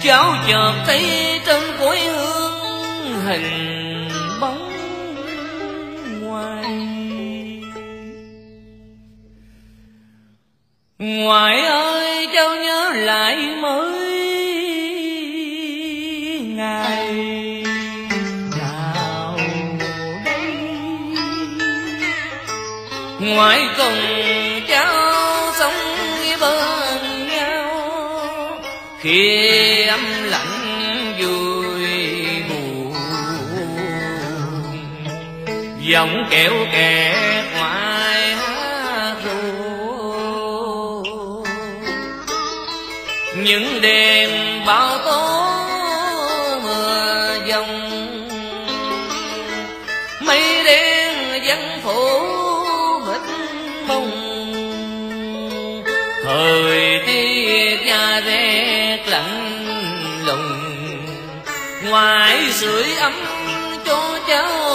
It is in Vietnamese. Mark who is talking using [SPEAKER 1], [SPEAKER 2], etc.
[SPEAKER 1] cháu chợt thấy trên quê hương hình bóng ngoài. Ngoại ơi cháu nhớ lại mới ngày nào đây, ngoại cùng cháu sống bên nhau, khi âm lạnh vui buồn, giọng kẹo kẹt ngoài hát ru. Những đêm bão tố mưa dòng, mây đen dân phủ mịt mông, thời tiết da rét lạnh lùng, ngoài sưởi ấm cho cháu